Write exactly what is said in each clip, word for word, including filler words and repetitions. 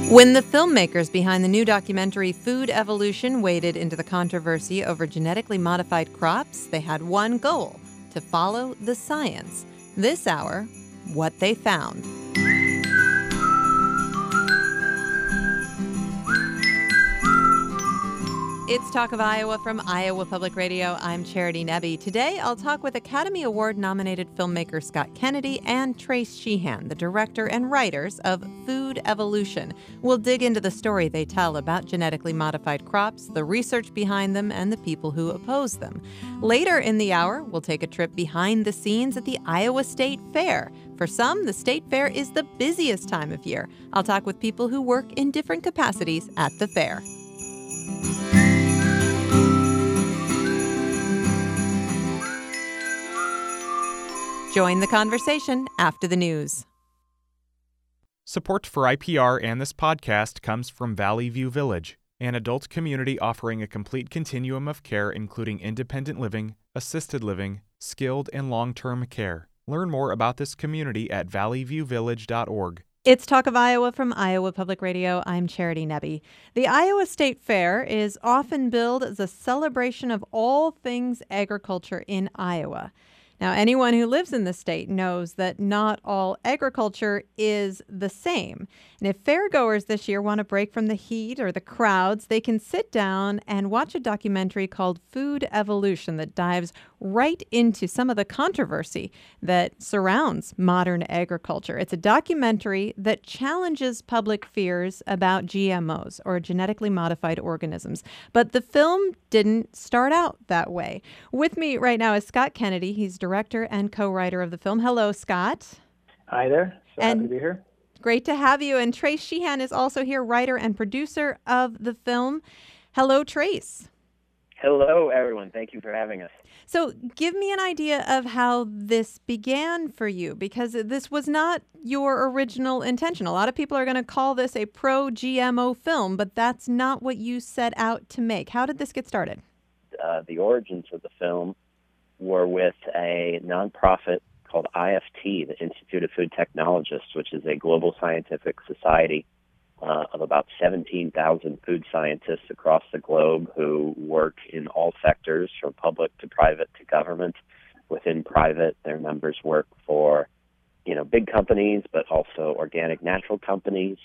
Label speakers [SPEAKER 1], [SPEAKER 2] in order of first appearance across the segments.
[SPEAKER 1] When the filmmakers behind the new documentary Food Evolution waded into the controversy over genetically modified crops, they had one goal: to follow the science. This hour, what they found. It's Talk of Iowa from Iowa Public Radio. I'm Charity Nebbe. Today, I'll talk with Academy Award-nominated filmmaker Scott Kennedy and Trace Sheehan, the director and writers of Food Evolution. We'll dig into the story they tell about genetically modified crops, the research behind them, and the people who oppose them. Later in the hour, we'll take a trip behind the scenes at the Iowa State Fair. For some, the State Fair is the busiest time of year. I'll talk with people who work in different capacities at the fair. Join the conversation after the news.
[SPEAKER 2] Support for I P R and this podcast comes from Valley View Village, an adult community offering a complete continuum of care including independent living, assisted living, skilled and long-term care. Learn more about this community at valley view village dot org.
[SPEAKER 1] It's Talk of Iowa from Iowa Public Radio. I'm Charity Nebbe. The Iowa State Fair is often billed as a celebration of all things agriculture in Iowa. Now, anyone who lives in the state knows that not all agriculture is the same. And if fairgoers this year want to break from the heat or the crowds, they can sit down and watch a documentary called Food Evolution that dives right into some of the controversy that surrounds modern agriculture. It's a documentary that challenges public fears about G M Os, or genetically modified organisms. But the film didn't start out that way. With me right now is Scott Kennedy. He's director and co-writer of the film. Hello, Scott.
[SPEAKER 3] Hi there. So
[SPEAKER 1] and
[SPEAKER 3] happy to be here.
[SPEAKER 1] Great to have you. And Trace Sheehan is also here, writer and producer of the film. Hello, Trace.
[SPEAKER 4] Hello, everyone. Thank you for having us.
[SPEAKER 1] So give me an idea of how this began for you, because this was not your original intention. A lot of people are going to call this a pro-G M O film, but that's not what you set out to make. How did this get started?
[SPEAKER 4] Uh, the origins of the film were with a nonprofit called I F T, the Institute of Food Technologists, which is a global scientific society uh, of about seventeen thousand food scientists across the globe who work in all sectors, from public to private to government. Within private, their members work for, you know, big companies, but also organic natural companies.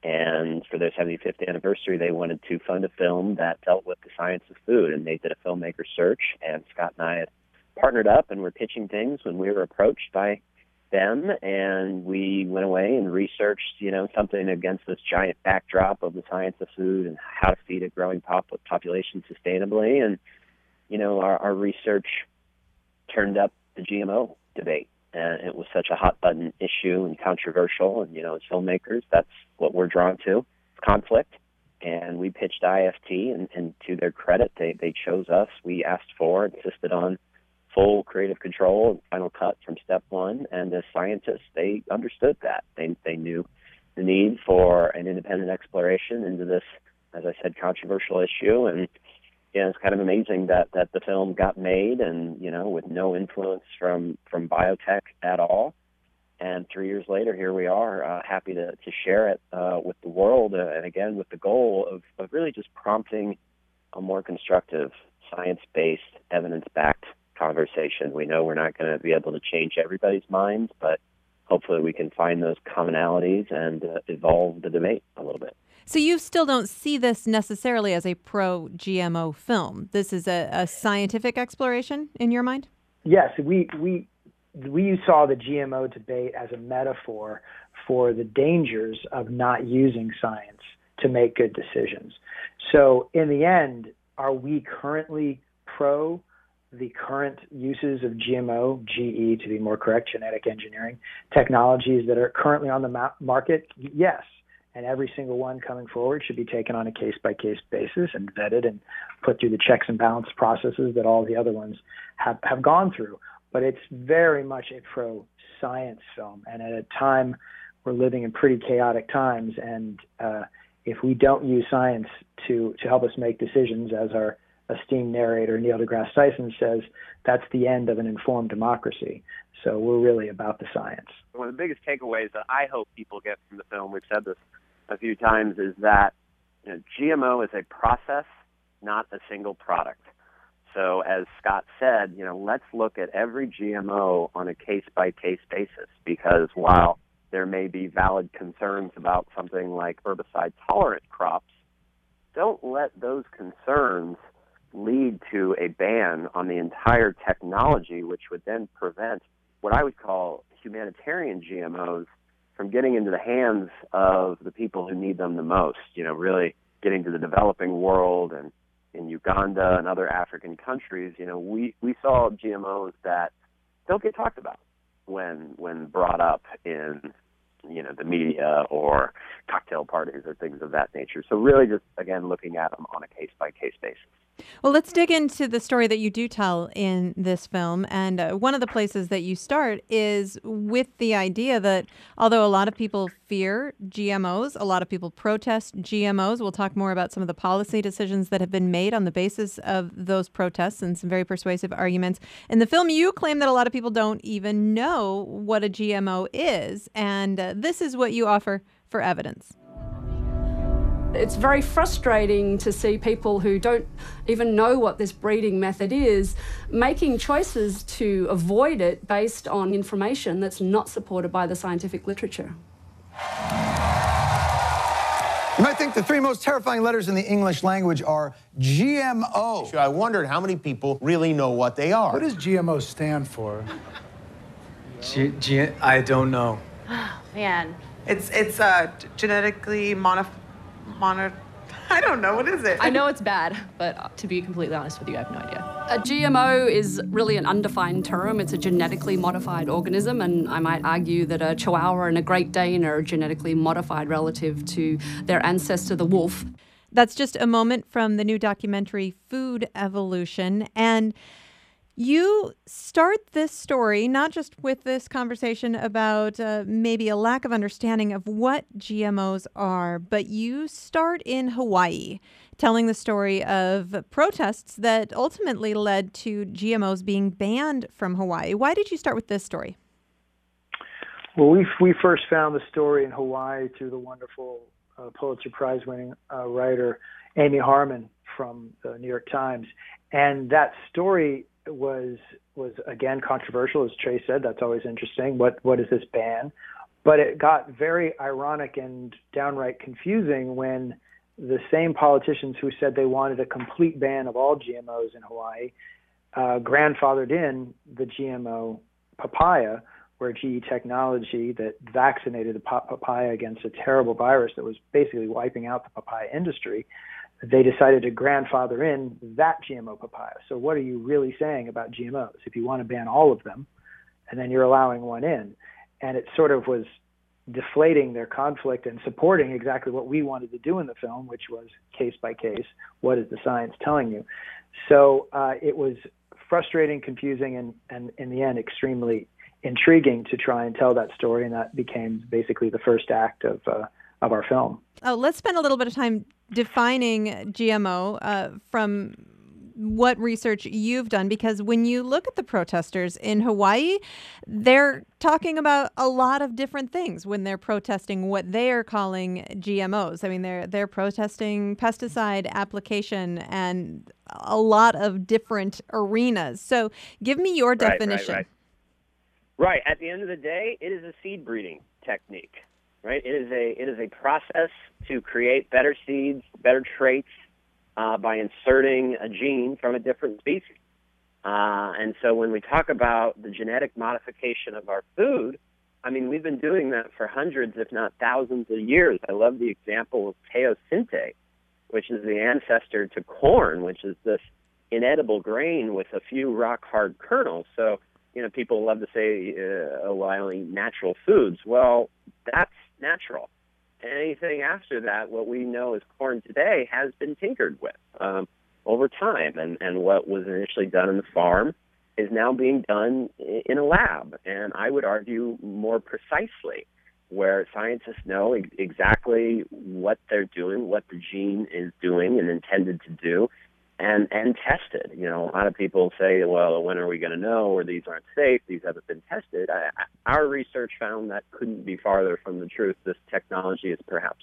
[SPEAKER 4] And for their seventy-fifth anniversary, they wanted to fund a film that dealt with the science of food, and they did a filmmaker search, and Scott and I had partnered up and were pitching things when we were approached by them, and we went away and researched, you know, something against this giant backdrop of the science of food and how to feed a growing pop- population sustainably. And, you know, our, our research turned up the G M O debate. And it was such a hot-button issue and controversial, and, you know, as filmmakers, that's what we're drawn to, conflict. And we pitched I F T, and, and to their credit, they, they chose us. We asked for, insisted on full creative control and final cut from step one. And as scientists, they understood that. They they knew the need for an independent exploration into this, as I said, controversial issue. And yeah, it's kind of amazing that, that the film got made, and, you know, with no influence from, from biotech at all. And three years later, here we are, uh, happy to, to share it uh, with the world, uh, and again, with the goal of, of really just prompting a more constructive, science-based, evidence-backed conversation. We know we're not going to be able to change everybody's minds, but hopefully we can find those commonalities and uh, evolve the debate a little bit.
[SPEAKER 1] So you still don't see this necessarily as a pro-G M O film. This is a, a scientific exploration in your mind?
[SPEAKER 3] Yes, we we we saw the G M O debate as a metaphor for the dangers of not using science to make good decisions. So in the end, are we currently pro the current uses of G M O, G E to be more correct, genetic engineering technologies that are currently on the ma- market? Yes. And every single one coming forward should be taken on a case-by-case basis and vetted and put through the checks and balance processes that all the other ones have, have gone through. But it's very much a pro-science film. And at a time, we're living in pretty chaotic times. And uh, if we don't use science to, to help us make decisions, as our esteemed narrator Neil deGrasse Tyson says, that's the end of an informed democracy. So we're really about the science.
[SPEAKER 4] One of the biggest takeaways that I hope people get from the film, we've said this a few times is that you know, G M O is a process, not a single product. So as Scott said, you know, let's look at every G M O on a case-by-case basis, because while there may be valid concerns about something like herbicide-tolerant crops, don't let those concerns lead to a ban on the entire technology, which would then prevent what I would call humanitarian G M Os from getting into the hands of the people who need them the most, you know, really getting to the developing world. And in Uganda and other African countries, you know, we, we saw G M Os that don't get talked about when when brought up in, you know, the media or cocktail parties or things of that nature. So really just, again, looking at them on a case-by-case basis.
[SPEAKER 1] Well, let's dig into the story that you do tell in this film. And uh, one of the places that you start is with the idea that although a lot of people fear G M Os, a lot of people protest G M Os. We'll talk more about some of the policy decisions that have been made on the basis of those protests and some very persuasive arguments. In the film, you claim that a lot of people don't even know what a G M O is. And uh, this is what you offer for evidence.
[SPEAKER 5] It's very frustrating to see people who don't even know what this breeding method is making choices to avoid it based on information that's not supported by the scientific literature.
[SPEAKER 6] You might think the three most terrifying letters in the English language are G M O.
[SPEAKER 7] I wondered how many people really know what they are.
[SPEAKER 8] What does G M O stand for?
[SPEAKER 9] G- G- I don't know.
[SPEAKER 10] Oh, man.
[SPEAKER 11] It's it's uh, genetically modified. Mono- I don't know, what is it?
[SPEAKER 10] I know it's bad, but to be completely honest with you, I have no idea.
[SPEAKER 5] A G M O is really an undefined term. It's a genetically modified organism, and I might argue that a Chihuahua and a Great Dane are genetically modified relative to their ancestor, the wolf.
[SPEAKER 1] That's just a moment from the new documentary Food Evolution. And you start this story not just with this conversation about uh, maybe a lack of understanding of what G M Os are, but you start in Hawaii, telling the story of protests that ultimately led to G M Os being banned from Hawaii. Why did you start with this story?
[SPEAKER 3] Well, we we first found the story in Hawaii through the wonderful uh, Pulitzer Prize-winning uh, writer Amy Harmon from the New York Times, and that story was was again controversial, as Trey said. That's always interesting. What what is this ban? But it got very ironic and downright confusing when the same politicians who said they wanted a complete ban of all G M Os in Hawaii uh, grandfathered in the G M O papaya, where G E Technology that vaccinated the papaya against a terrible virus that was basically wiping out the papaya industry, they decided to grandfather in that G M O papaya. So what are you really saying about G M Os if you want to ban all of them and then you're allowing one in? And it sort of was deflating their conflict and supporting exactly what we wanted to do in the film, which was case by case, what is the science telling you? So uh, it was frustrating, confusing, and, and in the end, extremely intriguing to try and tell that story. And that became basically the first act of uh, of our film.
[SPEAKER 1] Oh, let's spend a little bit of time defining G M O uh, from what research you've done, because when you look at the protesters in Hawaii, they're talking about a lot of different things when they're protesting what they are calling G M Os. I mean, they're they're protesting pesticide application and a lot of different arenas. So give me your
[SPEAKER 4] Right,
[SPEAKER 1] definition.
[SPEAKER 4] Right, right. Right. At the end of the day, it is a seed breeding technique. Right. It is a it is a process to create better seeds, better traits uh, by inserting a gene from a different species. Uh, and so when we talk about the genetic modification of our food, I mean, we've been doing that for hundreds, if not thousands of years. I love the example of teosinte, which is the ancestor to corn, which is this inedible grain with a few rock-hard kernels. So, you know, people love to say, uh, oh, well, I only eat natural foods. Well, that's natural. Anything after that, what we know as corn today, has been tinkered with um, over time. And, and what was initially done in the farm is now being done in a lab. And I would argue more precisely, where scientists know ex- exactly what they're doing, what the gene is doing and intended to do, and, and tested. You know, a lot of people say, well, when are we going to know, or these aren't safe, these haven't been tested. I, our research found that couldn't be farther from the truth. This technology is perhaps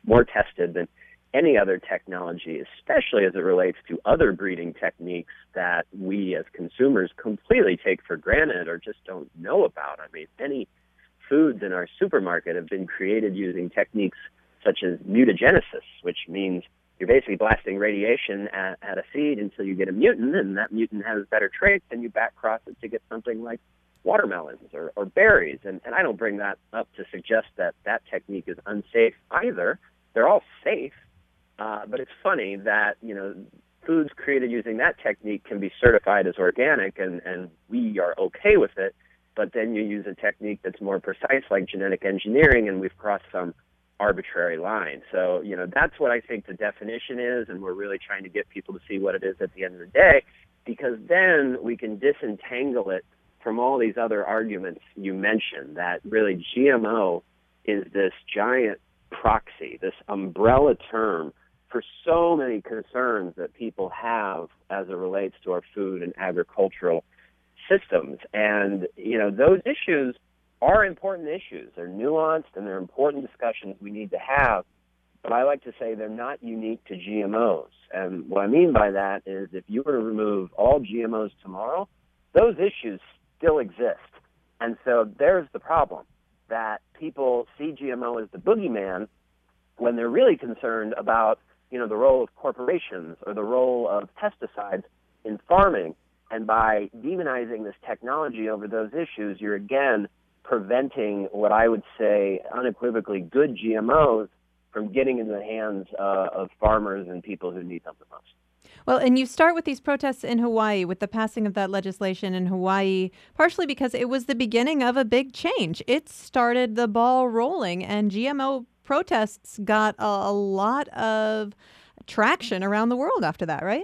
[SPEAKER 4] more tested than any other technology, especially as it relates to other breeding techniques that we as consumers completely take for granted or just don't know about. I mean, many foods in our supermarket have been created using techniques such as mutagenesis, which means you're basically blasting radiation at, at a seed until you get a mutant, and that mutant has better traits, and you back cross it to get something like watermelons or, or berries. And, and I don't bring that up to suggest that that technique is unsafe either. They're all safe. Uh, but it's funny that, you know, foods created using that technique can be certified as organic, and, and we are okay with it. But then you use a technique that's more precise, like genetic engineering, and we've crossed some arbitrary line. So, you know, that's what I think the definition is, and we're really trying to get people to see what it is at the end of the day, because then we can disentangle it from all these other arguments you mentioned, that really G M O is this giant proxy, this umbrella term for so many concerns that people have as it relates to our food and agricultural systems. And, you know, those issues are important issues. They're nuanced and they're important discussions we need to have. But I like to say they're not unique to G M Os. And what I mean by that is if you were to remove all G M Os tomorrow, those issues still exist. And so there's the problem, that people see G M O as the boogeyman when they're really concerned about, you know, the role of corporations or the role of pesticides in farming. And by demonizing this technology over those issues, you're again preventing what I would say unequivocally good G M Os from getting into the hands uh, of farmers and people who need them the most.
[SPEAKER 1] Well, and you start with these protests in Hawaii, with the passing of that legislation in Hawaii, partially because it was the beginning of a big change. It started the ball rolling, and G M O protests got a, a lot of traction around the world after that, right?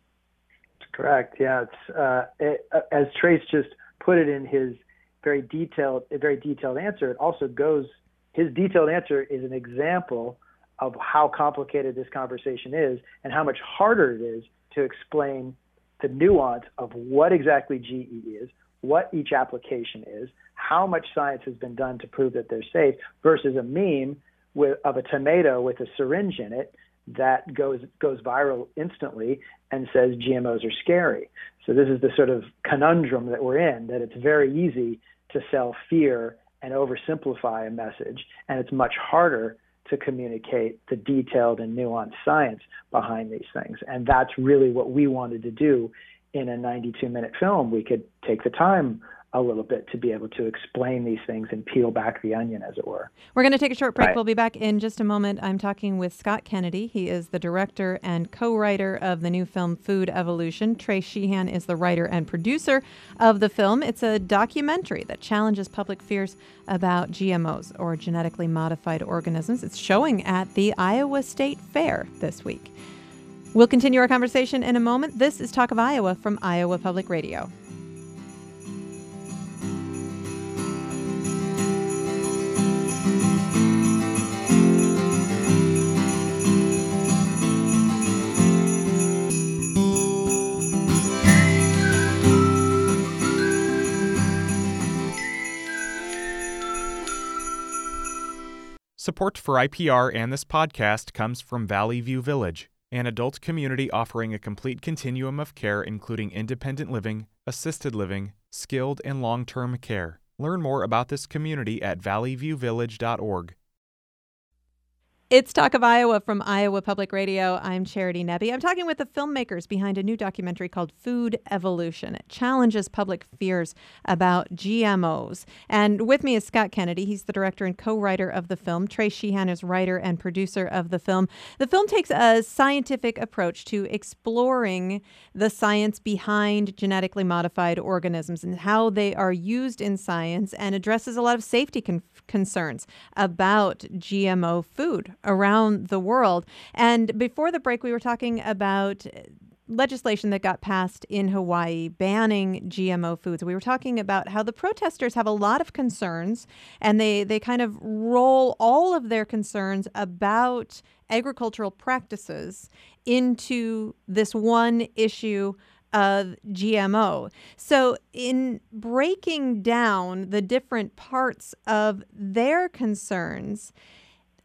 [SPEAKER 3] Correct. Yeah. It's uh, it, uh, as Trace just put it in his very detailed, a very detailed answer. It also goes. His detailed answer is an example of how complicated this conversation is and how much harder it is to explain the nuance of what exactly G E is, what each application is, how much science has been done to prove that they're safe, versus a meme with, of a tomato with a syringe in it that goes goes viral instantly and says G M Os are scary. So this is the sort of conundrum that we're in, that it's very easy to sell fear and oversimplify a message, and it's much harder to communicate the detailed and nuanced science behind these things. And that's really what we wanted to do in a ninety-two minute film. We could take the time a little bit to be able to explain these things and peel back the onion, as it were.
[SPEAKER 1] We're going to take a short break.
[SPEAKER 3] Right.
[SPEAKER 1] We'll be back in just a moment. I'm talking with Scott Kennedy. He is the director and co-writer of the new film Food Evolution. Trace Sheehan is the writer and producer of the film. It's a documentary that challenges public fears about G M Os, or genetically modified organisms. It's showing at the Iowa State Fair this week. We'll continue our conversation in a moment. This is Talk of Iowa from Iowa Public Radio.
[SPEAKER 2] Support for I P R and this podcast comes from Valley View Village, an adult community offering a complete continuum of care including independent living, assisted living, skilled and long-term care. Learn more about this community at valley view village dot org.
[SPEAKER 1] It's Talk of Iowa from Iowa Public Radio. I'm Charity Nebbe. I'm talking with the filmmakers behind a new documentary called Food Evolution. It challenges public fears about G M Os. And with me is Scott Kennedy. He's the director and co-writer of the film. Trace Sheehan is writer and producer of the film. The film takes a scientific approach to exploring the science behind genetically modified organisms and how they are used in science, and addresses a lot of safety con- concerns about G M O food around the world. And before the break, we were talking about legislation that got passed in Hawaii banning G M O foods. We were talking about how the protesters have a lot of concerns, and they, they kind of roll all of their concerns about agricultural practices into this one issue of G M O. So in breaking down the different parts of their concerns,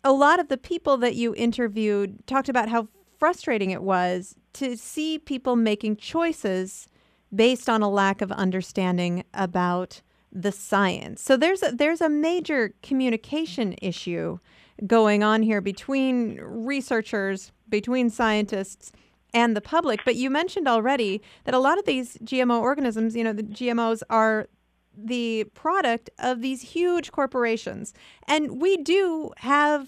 [SPEAKER 1] a lot of the people that you interviewed talked about how frustrating it was to see people making choices based on a lack of understanding about the science. So there's a, there's a major communication issue going on here between researchers, between scientists, and the public. But you mentioned already that a lot of these G M O organisms, you know, the G M Os are the product of these huge corporations. And we do have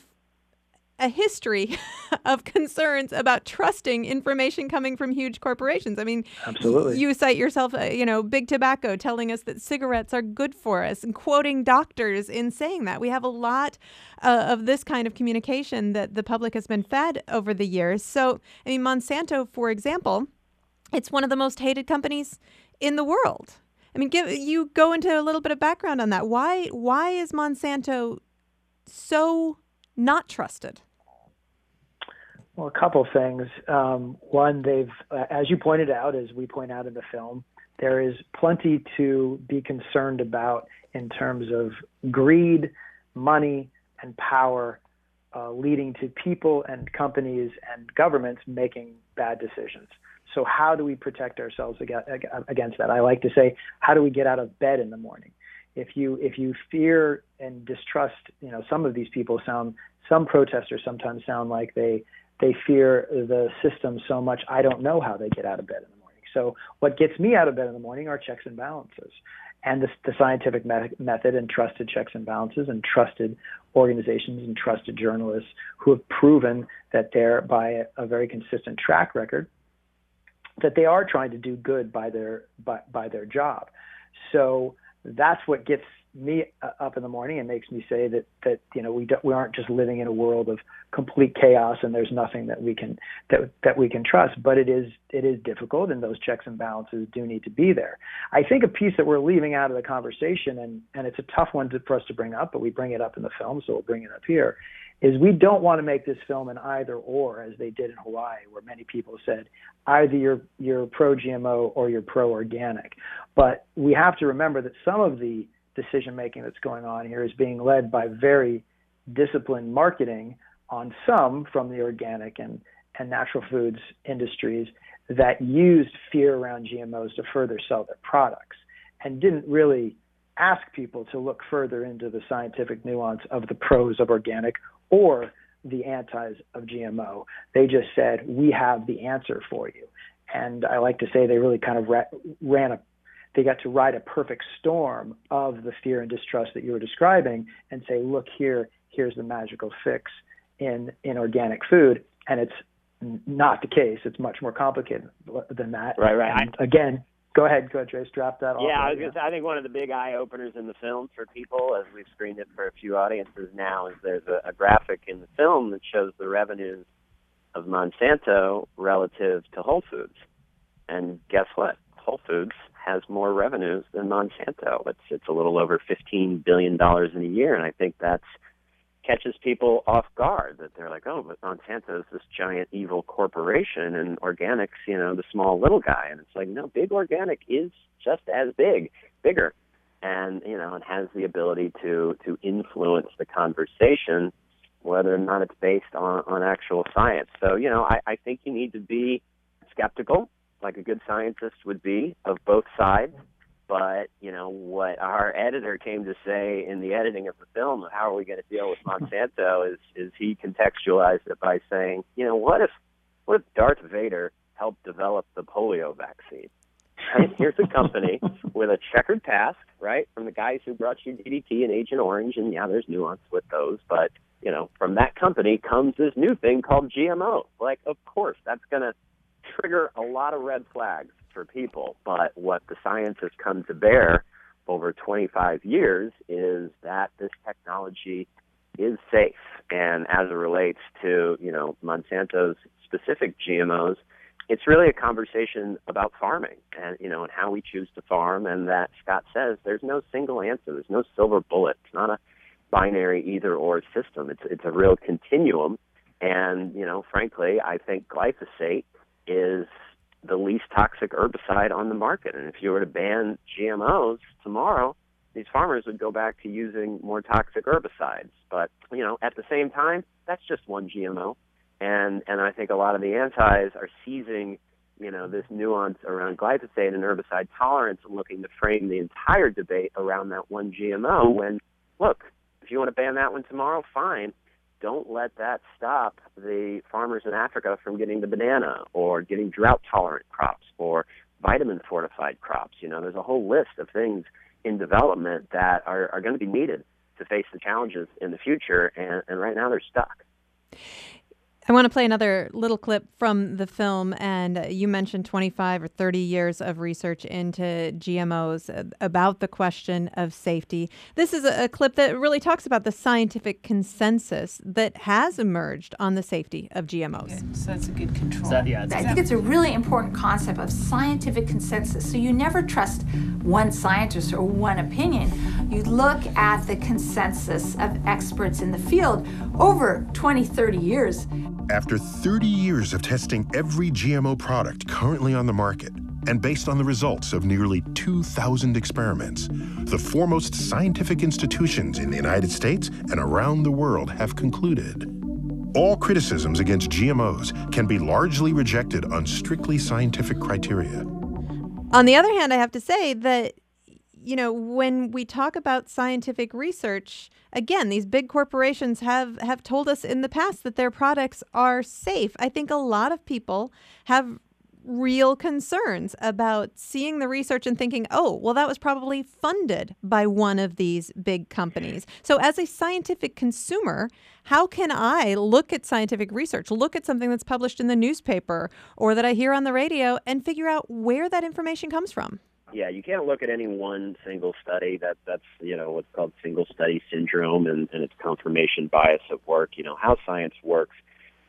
[SPEAKER 1] a history of concerns about trusting information coming from huge corporations. I mean,
[SPEAKER 3] absolutely.
[SPEAKER 1] You cite yourself, uh, you know, Big Tobacco telling us that cigarettes are good for us and quoting doctors in saying that. We have a lot uh, of this kind of communication that the public has been fed over the years. So, I mean, Monsanto, for example, it's one of the most hated companies in the world. I mean, give you go into a little bit of background on that. Why why is Monsanto so not trusted?
[SPEAKER 3] Well, a couple of things. Um, one, they've, uh, as you pointed out, as we point out in the film, there is plenty to be concerned about in terms of greed, money, and power uh, leading to people and companies and governments making bad decisions. So how do we protect ourselves against that? I like to say, how do we get out of bed in the morning? If you if you fear and distrust, you know, some of these people sound, some protesters sometimes sound like they they fear the system so much, I don't know how they get out of bed in the morning. So what gets me out of bed in the morning are checks and balances, and the, the scientific me- method and trusted checks and balances and trusted organizations and trusted journalists who have proven that they're, by a, a very consistent track record, that they are trying to do good by their by, by their job. So that's what gets me up in the morning and makes me say that that you know we don't, we aren't just living in a world of complete chaos and there's nothing that we can that that we can trust. But it is it is difficult, and those checks and balances do need to be there. I think a piece that we're leaving out of the conversation, and and it's a tough one to, for us to bring up, but we bring it up in the film, so we'll bring it up here, is we don't want to make this film an either or, as they did in Hawaii, where many people said either you're you're pro G M O or you're pro organic. But we have to remember that some of the decision making that's going on here is being led by very disciplined marketing on some from the organic and, and natural foods industries that used fear around G M Os to further sell their products and didn't really ask people to look further into the scientific nuance of the pros of organic or the antis of G M O. They just said, we have the answer for you. And I like to say they really kind of ra- ran a They got to ride a perfect storm of the fear and distrust that you were describing and say, look here, here's the magical fix in, in organic food. And it's not the case. It's much more complicated than that.
[SPEAKER 4] Right, right.
[SPEAKER 3] And again, go ahead, go ahead, Trace, drop that off.
[SPEAKER 4] Yeah, I, was
[SPEAKER 3] right
[SPEAKER 4] gonna say, I think one of the big eye-openers in the film for people, as we've screened it for a few audiences now, is there's a, a graphic in the film that shows the revenues of Monsanto relative to Whole Foods. And guess what? Whole Foods has more revenues than Monsanto. It's it's a little over fifteen billion dollars in a year, and I think that catches people off guard, that they're like, oh, but Monsanto is this giant evil corporation, and organic's, you know, the small little guy. And it's like, no, big organic is just as big, bigger, and, you know, it has the ability to to influence the conversation, whether or not it's based on, on actual science. So, you know, I, I think you need to be skeptical, like a good scientist would be, of both sides. But, you know, what our editor came to say in the editing of the film, how are we going to deal with Monsanto, is is he contextualized it by saying, you know, what if what if Darth Vader helped develop the polio vaccine? Right? Here's a company with a checkered past, right, from the guys who brought you D D T and Agent Orange, and yeah, there's nuance with those, but, you know, from that company comes this new thing called G M O. Like, of course, that's going to trigger a lot of red flags for people, but what the science has come to bear over twenty-five years is that this technology is safe. And as it relates to, you know, Monsanto's specific G M Os, it's really a conversation about farming and, you know, and how we choose to farm. And that Scott says there's no single answer. There's no silver bullet. It's not a binary either or system. It's it's a real continuum. And, you know, frankly, I think glyphosate is the least toxic herbicide on the market. And if you were to ban G M Os tomorrow, these farmers would go back to using more toxic herbicides. But, you know, at the same time, that's just one G M O. And and I think a lot of the antis are seizing, you know, this nuance around glyphosate and herbicide tolerance and looking to frame the entire debate around that one G M O when, look, if you want to ban that one tomorrow, fine. Don't let that stop the farmers in Africa from getting the banana or getting drought-tolerant crops or vitamin-fortified crops. You know, there's a whole list of things in development that are, are going to be needed to face the challenges in the future, and, and right now they're stuck.
[SPEAKER 1] I want to play another little clip from the film, and you mentioned twenty-five or thirty years of research into G M Os about the question of safety. This is a, a clip that really talks about the scientific consensus that has emerged on the safety of G M Os.
[SPEAKER 12] Okay, so that's a good control.
[SPEAKER 13] That, yeah, I think it's a really important concept of scientific consensus. So you never trust one scientist or one opinion. You look at the consensus of experts in the field over twenty, thirty years.
[SPEAKER 14] After thirty years of testing every G M O product currently on the market, and based on the results of nearly two thousand experiments, the foremost scientific institutions in the United States and around the world have concluded all criticisms against G M Os can be largely rejected on strictly scientific criteria.
[SPEAKER 1] On the other hand, I have to say that, you know, when we talk about scientific research, again, these big corporations have, have told us in the past that their products are safe. I think a lot of people have real concerns about seeing the research and thinking, oh, well, that was probably funded by one of these big companies. So as a scientific consumer, how can I look at scientific research, look at something that's published in the newspaper or that I hear on the radio and figure out where that information comes from?
[SPEAKER 4] Yeah, you can't look at any one single study. That that's you know what's called single study syndrome, and, and it's confirmation bias at work. You know how science works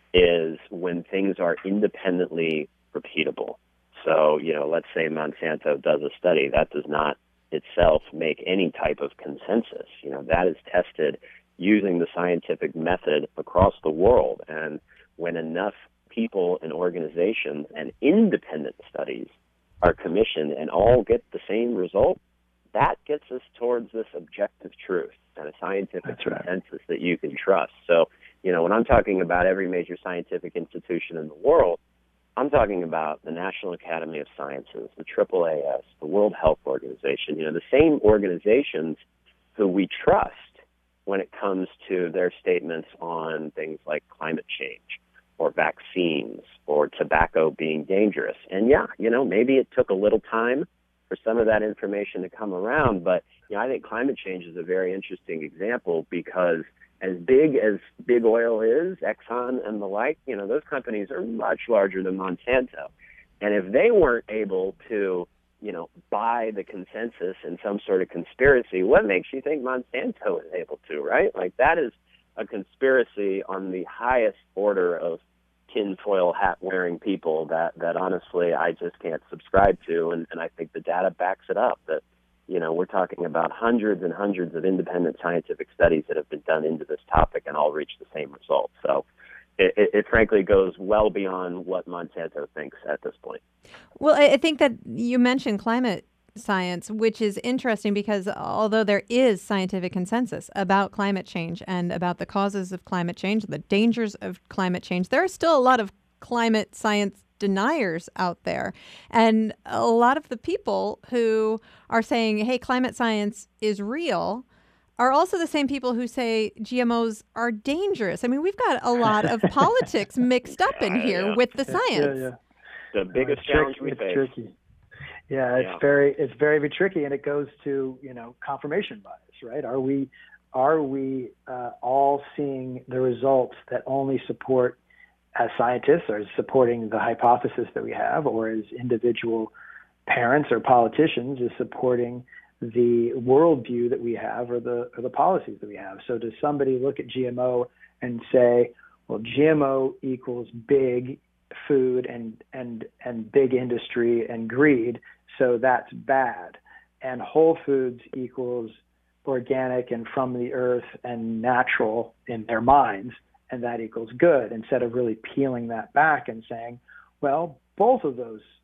[SPEAKER 4] is when things are independently repeatable. So you know, let's say Monsanto does a study that does not itself make any type of consensus. You know that is tested using the scientific method across the world, and when enough people and organizations and independent studies are commissioned and all get the same result, that gets us towards this objective truth and a scientific
[SPEAKER 3] That's right.
[SPEAKER 4] consensus that you can trust. So, you know, when I'm talking about every major scientific institution in the world, I'm talking about the National Academy of Sciences, the triple A S, the World Health Organization, you know, the same organizations who we trust when it comes to their statements on things like climate change or vaccines, or tobacco being dangerous. And yeah, you know, maybe it took a little time for some of that information to come around, but you know, I think climate change is a very interesting example because as big as big oil is, Exxon and the like, you know, those companies are much larger than Monsanto. And if they weren't able to, you know, buy the consensus in some sort of conspiracy, what makes you think Monsanto is able to, right? Like that is a conspiracy on the highest order of tinfoil hat wearing people that, that honestly I just can't subscribe to. And, and I think the data backs it up that, you know, we're talking about hundreds and hundreds of independent scientific studies that have been done into this topic and all reach the same results. So it, it, it frankly goes well beyond what Monsanto thinks at this point.
[SPEAKER 1] Well, I think that you mentioned climate science, which is interesting because although there is scientific consensus about climate change and about the causes of climate change, the dangers of climate change, there are still a lot of climate science deniers out there. And a lot of the people who are saying, hey, climate science is real, are also the same people who say G M Os are dangerous. I mean, we've got a lot of politics mixed up in here
[SPEAKER 4] yeah.
[SPEAKER 1] with the science.
[SPEAKER 3] Yeah, yeah.
[SPEAKER 4] The biggest
[SPEAKER 3] uh,
[SPEAKER 4] challenge
[SPEAKER 3] tricky,
[SPEAKER 4] we face.
[SPEAKER 3] Tricky. Yeah, it's
[SPEAKER 4] Yeah.
[SPEAKER 3] very, it's very, very tricky, and it goes to you know confirmation bias, right? Are we, are we uh, all seeing the results that only support, as scientists, or supporting the hypothesis that we have, or as individual parents or politicians, is supporting the worldview that we have, or the or the policies that we have? So does somebody look at G M O and say, well, G M O equals big food and and and big industry and greed, so that's bad, and whole foods equals organic and from the earth and natural in their minds, and that equals good, instead of really peeling that back and saying, well, both of those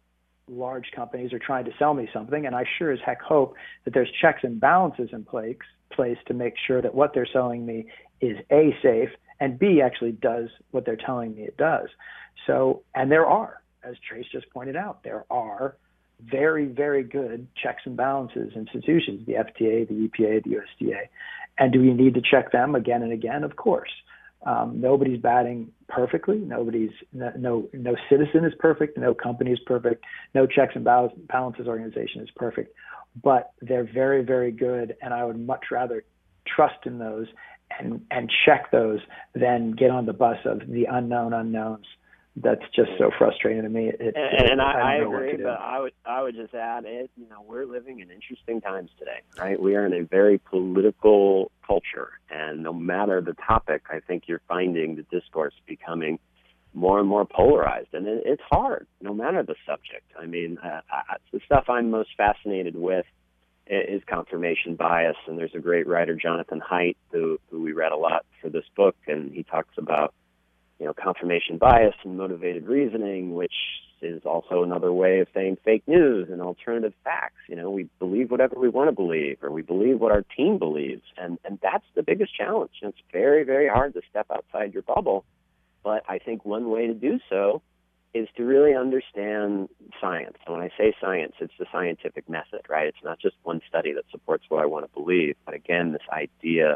[SPEAKER 3] large companies are trying to sell me something, and I sure as heck hope that there's checks and balances in place, place to make sure that what they're selling me is A, safe, and B, actually does what they're telling me it does. So, and there are, as Trace just pointed out, there are very, very good checks and balances institutions, the F D A, the E P A, the U S D A. And do we need to check them again and again? Of course. Um, nobody's batting perfectly. Nobody's no, no no citizen is perfect. No company is perfect. No checks and balances organization is perfect. But they're very, very good, and I would much rather trust in those and and check those than get on the bus of the unknown unknowns. That's just so frustrating to me. It,
[SPEAKER 4] and
[SPEAKER 3] it,
[SPEAKER 4] and I, I,
[SPEAKER 3] I
[SPEAKER 4] agree, but I would I would just add it. You know, we're living in interesting times today, right? We are in a very political culture, and no matter the topic, I think you're finding the discourse becoming more and more polarized, and it, it's hard, no matter the subject. I mean, uh, I, the stuff I'm most fascinated with is confirmation bias, and there's a great writer, Jonathan Haidt, who who we read a lot for this book, and he talks about, you know, confirmation bias and motivated reasoning, which is also another way of saying fake news and alternative facts. You know, we believe whatever we want to believe, or we believe what our team believes. And, and that's the biggest challenge. And it's very, very hard to step outside your bubble. But I think one way to do so is to really understand science. And when I say science, it's the scientific method, right? It's not just one study that supports what I want to believe. But again, this idea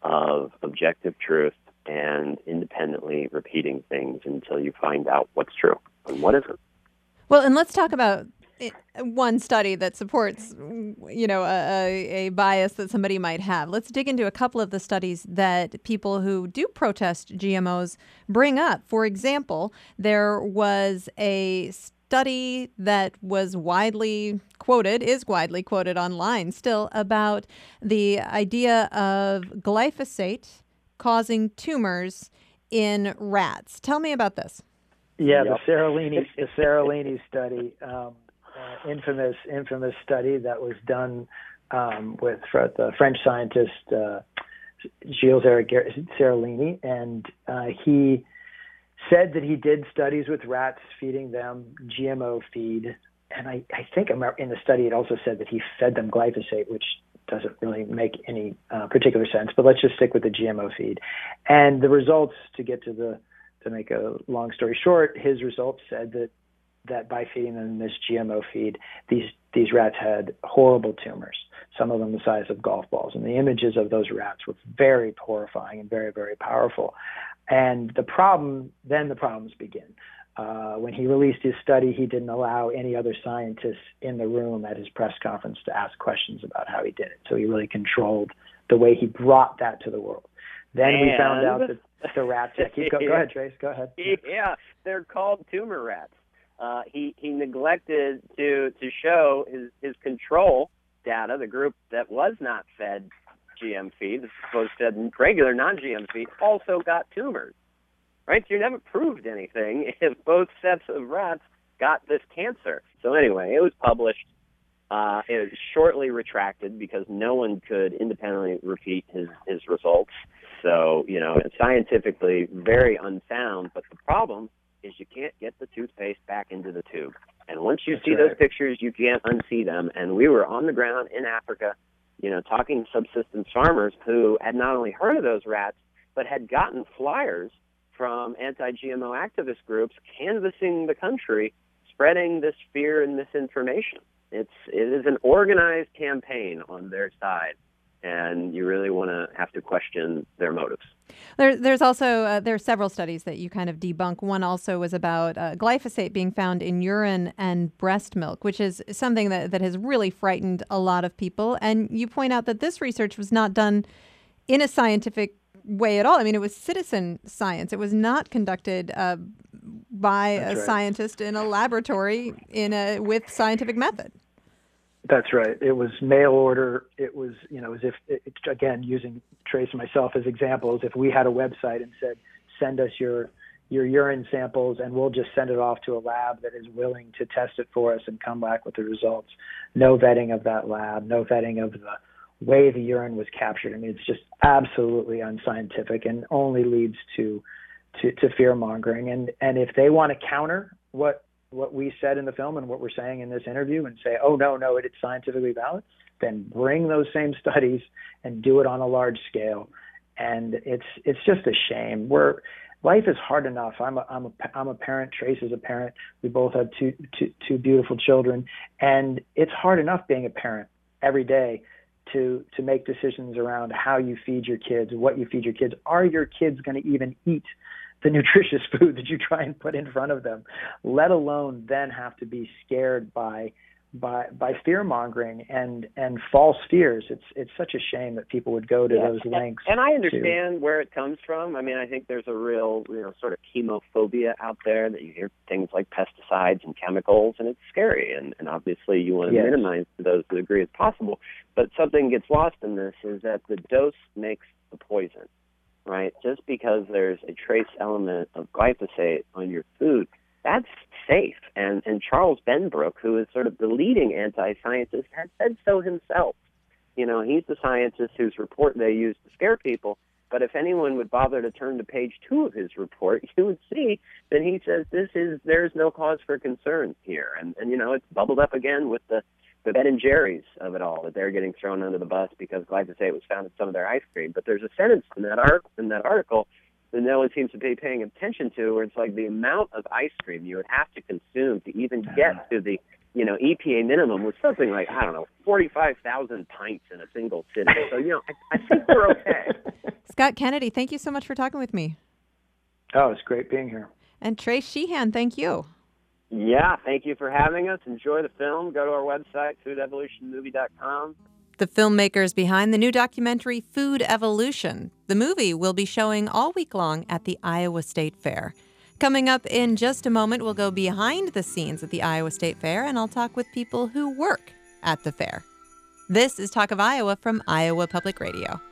[SPEAKER 4] of objective truth and independently repeating things until you find out what's true and what isn't.
[SPEAKER 1] Well, and let's talk about it, one study that supports, you know, a, a bias that somebody might have. Let's dig into a couple of the studies that people who do protest G M Os bring up. For example, there was a study that was widely quoted, is widely quoted online still, about the idea of glyphosate causing tumors in rats. Tell me about this.
[SPEAKER 3] Yeah,
[SPEAKER 4] Yep.
[SPEAKER 3] the Seralini, the Seralini study, um, uh, infamous, infamous study that was done um, with for the French scientist uh, Gilles Seralini, and uh, he said that he did studies with rats, feeding them G M O feed, and I, I think in the study it also said that he fed them glyphosate, which doesn't really make any uh, particular sense, but let's just stick with the G M O feed. And the results, to get to the, to make a long story short, his results said that, that by feeding them this G M O feed, these, these rats had horrible tumors, some of them the size of golf balls. And the images of those rats were very horrifying and very, very powerful. And the problem, then the problems begin. Uh, when he released his study, he didn't allow any other scientists in the room at his press conference to ask questions about how he did it. So he really controlled the way he brought that to the world. Then
[SPEAKER 4] and
[SPEAKER 3] we found out that the rats. Yeah, keep go, go ahead, Trace. Go ahead.
[SPEAKER 4] Yeah, they're called tumor rats. Uh, he he neglected to to show his his control data. The group that was not fed G M feed, the supposed fed regular non-G M feed, also got tumors. Right? So you never proved anything if both sets of rats got this cancer. So anyway, it was published. Uh, it was shortly retracted because no one could independently repeat his, his results. So, you know, it's scientifically very unsound. But the problem is you can't get the toothpaste back into the tube. And once you
[SPEAKER 3] That's
[SPEAKER 4] see
[SPEAKER 3] right.
[SPEAKER 4] those pictures, you can't unsee them. And we were on the ground in Africa, you know, talking to subsistence farmers who had not only heard of those rats, but had gotten flyers from anti-G M O activist groups canvassing the country, spreading this fear and misinformation. It's it is an organized campaign on their side, and you really want to have to question their motives.
[SPEAKER 1] There, there's also uh, there are several studies that you kind of debunk. One also was about uh, glyphosate being found in urine and breast milk, which is something that, that has really frightened a lot of people. And you point out that this research was not done in a scientific way at all. I mean, it was citizen science. It was not conducted uh, by
[SPEAKER 3] That's
[SPEAKER 1] a
[SPEAKER 3] right.
[SPEAKER 1] scientist in a laboratory in a with scientific method.
[SPEAKER 3] That's right. It was mail order. It was, you know, as if, it, again, using Trace and myself as examples, if we had a website and said, send us your your urine samples and we'll just send it off to a lab that is willing to test it for us and come back with the results. No vetting of that lab, no vetting of the way the urine was captured. I mean, it's just absolutely unscientific and only leads to to, to fear mongering. And and if they want to counter what what we said in the film and what we're saying in this interview and say, oh, no, no, it's scientifically valid, then bring those same studies and do it on a large scale. And it's it's just a shame. We're life is hard enough. I'm a I'm a I'm a parent. Trace is a parent. We both have two two two beautiful children, and it's hard enough being a parent every day to to make decisions around how you feed your kids, what you feed your kids. Are your kids going to even eat the nutritious food that you try and put in front of them? Let alone then have to be scared by by by fear mongering and and false fears. It's it's such a shame that people would go to
[SPEAKER 4] yeah.
[SPEAKER 3] those lengths.
[SPEAKER 4] And, and I understand
[SPEAKER 3] to,
[SPEAKER 4] where it comes from. I mean, I think there's a real, you know, sort of chemophobia out there, that you hear things like pesticides and chemicals, and it's scary. And, and obviously you want to
[SPEAKER 3] yes.
[SPEAKER 4] minimize those to the degree as possible. But something gets lost in this is that the dose makes the poison, right? Just because there's a trace element of glyphosate on your food, that's safe. And and Charles Benbrook, who is sort of the leading anti-scientist, has said so himself. You know, he's the scientist whose report they used to scare people. But if anyone would bother to turn to page two of his report, you would see that he says this is there's no cause for concern here. And and you know, it's bubbled up again with the the Ben and Jerry's of it all, that they're getting thrown under the bus because glyphosate was found in some of their ice cream. But there's a sentence in that art in that article that no one seems to be paying attention to, where it's like the amount of ice cream you would have to consume to even get to the, you know, E P A minimum was something like, I don't know, forty-five thousand pints in a single city. So, you know, I, I think we're okay.
[SPEAKER 1] Scott Kennedy, thank you so much for talking with me.
[SPEAKER 3] Oh, it's great being here.
[SPEAKER 1] And Trace Sheehan, thank you.
[SPEAKER 4] Yeah, thank you for having us. Enjoy the film. Go to our website, food evolution movie dot com.
[SPEAKER 1] The filmmakers behind the new documentary Food Evolution. The movie will be showing all week long at the Iowa State Fair. Coming up in just a moment, we'll go behind the scenes at the Iowa State Fair, and I'll talk with people who work at the fair. This is Talk of Iowa from Iowa Public Radio.